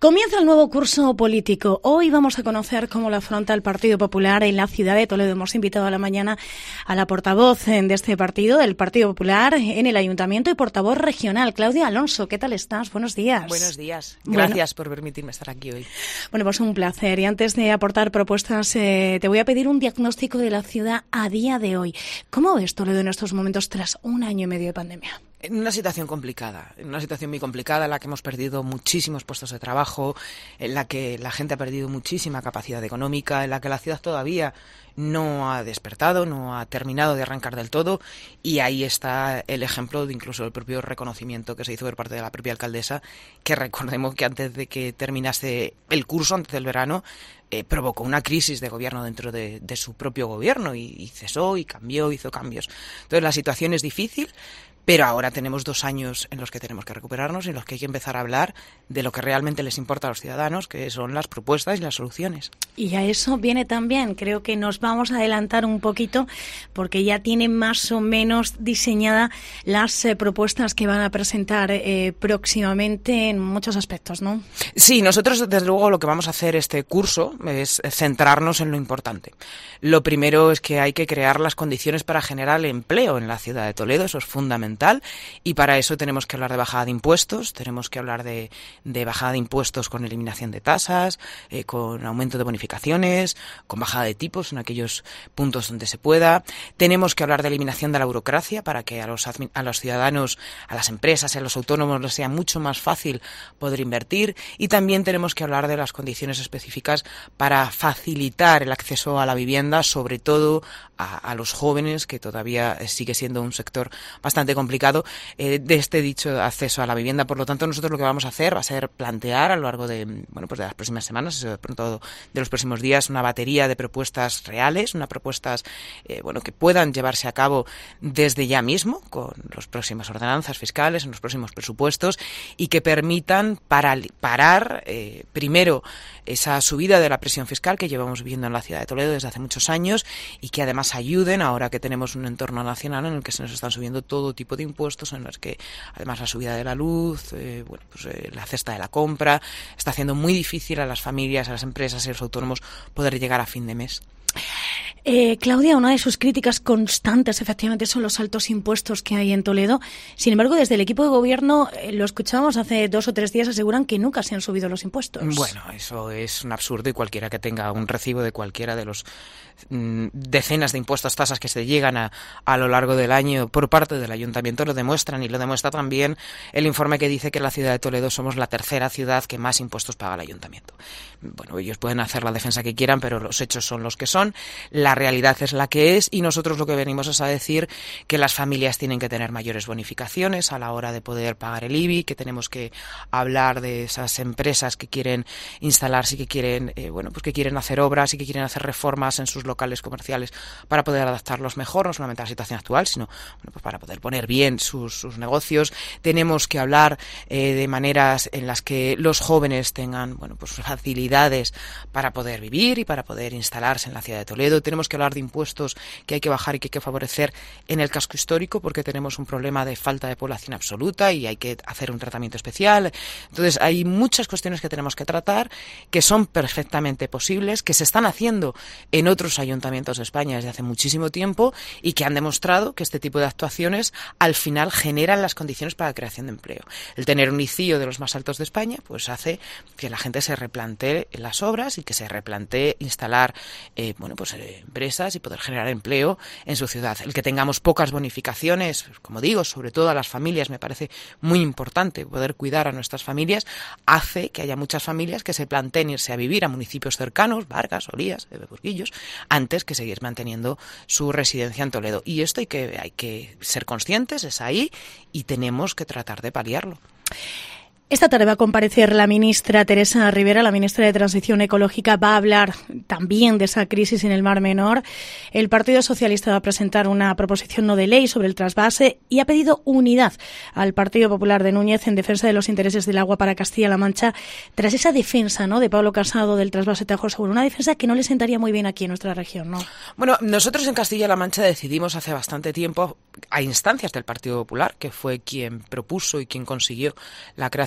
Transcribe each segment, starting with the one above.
Comienza el nuevo curso político. Hoy vamos a conocer cómo lo afronta el Partido Popular en la ciudad de Toledo. Hemos invitado a la mañana a la portavoz de este partido, del Partido Popular, en el Ayuntamiento y portavoz regional, Claudia Alonso. ¿Qué tal estás? Buenos días. Buenos días. Gracias por permitirme estar aquí hoy. Bueno, pues un placer. Y antes de aportar propuestas, te voy a pedir un diagnóstico de la ciudad a día de hoy. ¿Cómo ves Toledo en estos momentos tras un año y medio de pandemia? En una situación complicada, en una situación muy complicada en la que hemos perdido muchísimos puestos de trabajo, en la que la gente ha perdido muchísima capacidad económica, en la que la ciudad todavía no ha despertado, no ha terminado de arrancar del todo, y ahí está el ejemplo de incluso el propio reconocimiento que se hizo por parte de la propia alcaldesa, que recordemos que antes de que terminase el curso, antes del verano, provocó una crisis de gobierno dentro de su propio gobierno y cesó y cambió, hizo cambios. Entonces la situación es difícil, pero ahora tenemos 2 años en los que tenemos que recuperarnos y en los que hay que empezar a hablar de lo que realmente les importa a los ciudadanos, que son las propuestas y las soluciones. Y a eso viene también, creo que nos vamos a adelantar un poquito, porque ya tienen más o menos diseñada las propuestas que van a presentar próximamente en muchos aspectos, ¿no? Sí, nosotros desde luego lo que vamos a hacer este curso es centrarnos en lo importante. Lo primero es que hay que crear las condiciones para generar empleo en la ciudad de Toledo, eso es fundamental. Y para eso tenemos que hablar de bajada de impuestos, tenemos que hablar de bajada de impuestos con eliminación de tasas, con aumento de bonificaciones, con bajada de tipos en aquellos puntos donde se pueda. Tenemos que hablar de eliminación de la burocracia para que a los ciudadanos, a las empresas y a los autónomos les sea mucho más fácil poder invertir. Y también tenemos que hablar de las condiciones específicas para facilitar el acceso a la vivienda, sobre todo a los jóvenes, que todavía sigue siendo un sector bastante complicado de este dicho acceso a la vivienda. Por lo tanto, nosotros lo que vamos a hacer va a ser plantear a lo largo de las próximas semanas, de pronto de los próximos días, una batería de propuestas reales, unas propuestas que puedan llevarse a cabo desde ya mismo con las próximas ordenanzas fiscales, en los próximos presupuestos, y que permitan parar primero esa subida de la presión fiscal que llevamos viviendo en la ciudad de Toledo desde hace muchos años, y que además ayuden, ahora que tenemos un entorno nacional en el que se nos están subiendo todo tipo de impuestos, en los que además la subida de la luz, la cesta de la compra, está haciendo muy difícil a las familias, a las empresas y a los autónomos poder llegar a fin de mes. Claudia, una de sus críticas constantes efectivamente son los altos impuestos que hay en Toledo. Sin embargo, desde el equipo de gobierno, lo escuchábamos hace 2 o 3 días, aseguran que nunca se han subido los impuestos. Bueno, eso es un absurdo, y cualquiera que tenga un recibo de cualquiera de los decenas de impuestos, tasas que se llegan a lo largo del año por parte del ayuntamiento lo demuestran, y lo demuestra también el informe que dice que en la ciudad de Toledo somos la 3ª ciudad que más impuestos paga el ayuntamiento. Bueno, ellos pueden hacer la defensa que quieran, pero los hechos son los que son, la realidad es la que es, y nosotros lo que venimos es a decir que las familias tienen que tener mayores bonificaciones a la hora de poder pagar el IBI, que tenemos que hablar de esas empresas que quieren instalarse y que quieren que quieren hacer obras y que quieren hacer reformas en sus locales comerciales para poder adaptarlos mejor, no solamente a la situación actual, sino para poder poner bien sus negocios. Tenemos que hablar de maneras en las que los jóvenes tengan facilidades para poder vivir y para poder instalarse en la ciudad de Toledo. Tenemos que hablar de impuestos que hay que bajar y que hay que favorecer en el casco histórico, porque tenemos un problema de falta de población absoluta y hay que hacer un tratamiento especial. Entonces hay muchas cuestiones que tenemos que tratar, que son perfectamente posibles, que se están haciendo en otros ayuntamientos de España desde hace muchísimo tiempo, y que han demostrado que este tipo de actuaciones al final generan las condiciones para la creación de empleo. El tener un ICIO de los más altos de España pues hace que la gente se replantee las obras y que se replantee instalar empresas y poder generar empleo en su ciudad. El que tengamos pocas bonificaciones, como digo, sobre todo a las familias, me parece muy importante poder cuidar a nuestras familias, hace que haya muchas familias que se planteen irse a vivir a municipios cercanos, Vargas, Olías, Burguillos, antes que seguir manteniendo su residencia en Toledo. Y esto hay que ser conscientes, es ahí, y tenemos que tratar de paliarlo. Esta tarde va a comparecer la ministra Teresa Rivera, la ministra de Transición Ecológica. Va a hablar también de esa crisis en el Mar Menor. El Partido Socialista va a presentar una proposición no de ley sobre el trasvase y ha pedido unidad al Partido Popular de Núñez en defensa de los intereses del agua para Castilla-La Mancha, tras esa defensa, ¿no?, de Pablo Casado del trasvase Tajo-Seguro. Una defensa que no le sentaría muy bien aquí en nuestra región, ¿no? Bueno, nosotros en Castilla-La Mancha decidimos hace bastante tiempo, a instancias del Partido Popular, que fue quien propuso y quien consiguió la creación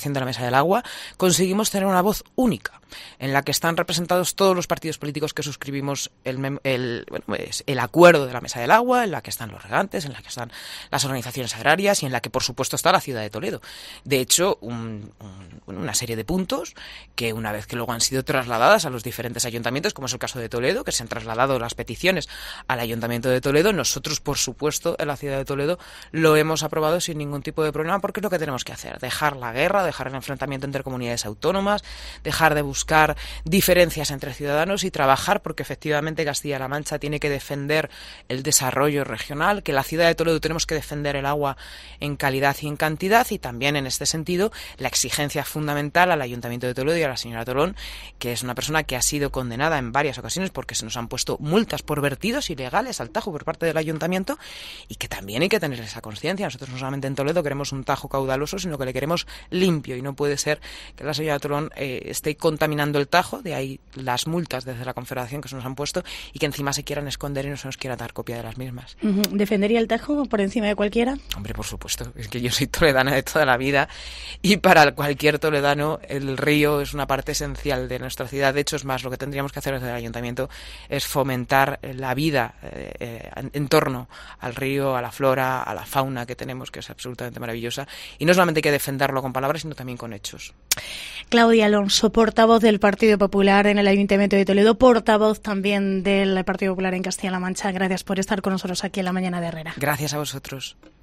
creación de la Mesa del Agua, conseguimos tener una voz única, en la que están representados todos los partidos políticos que suscribimos el acuerdo de la Mesa del Agua, en la que están los regantes, en la que están las organizaciones agrarias y en la que, por supuesto, está la ciudad de Toledo. De hecho, una serie de puntos que, una vez que luego han sido trasladadas a los diferentes ayuntamientos, como es el caso de Toledo, que se han trasladado las peticiones al Ayuntamiento de Toledo, nosotros, por supuesto, en la ciudad de Toledo lo hemos aprobado sin ningún tipo de problema, porque es lo que tenemos que hacer: dejar la guerra, dejar el enfrentamiento entre comunidades autónomas, dejar de buscar diferencias entre ciudadanos y trabajar porque efectivamente Castilla-La Mancha tiene que defender el desarrollo regional, que la ciudad de Toledo tenemos que defender el agua en calidad y en cantidad, y también en este sentido la exigencia fundamental al Ayuntamiento de Toledo y a la señora Tolón, que es una persona que ha sido condenada en varias ocasiones porque se nos han puesto multas por vertidos ilegales al Tajo por parte del Ayuntamiento, y que también hay que tener esa conciencia. Nosotros no solamente en Toledo queremos un Tajo caudaloso, sino que le queremos limpio, y no puede ser que la señora Tolón esté contaminando el Tajo, de ahí las multas desde la Confederación que se nos han puesto, y que encima se quieran esconder y no se nos quiera dar copia de las mismas. ¿Defendería el Tajo por encima de cualquiera? Hombre, por supuesto, es que yo soy toledana de toda la vida, y para cualquier toledano el río es una parte esencial de nuestra ciudad. De hecho, es más, lo que tendríamos que hacer desde el Ayuntamiento es fomentar la vida en torno al río, a la flora, a la fauna que tenemos, que es absolutamente maravillosa, y no solamente hay que defenderlo con palabras, sino también con hechos. Claudia Alonso, portavoz del Partido Popular en el Ayuntamiento de Toledo, portavoz también del Partido Popular en Castilla-La Mancha. Gracias por estar con nosotros aquí en La Mañana de Herrera. Gracias a vosotros.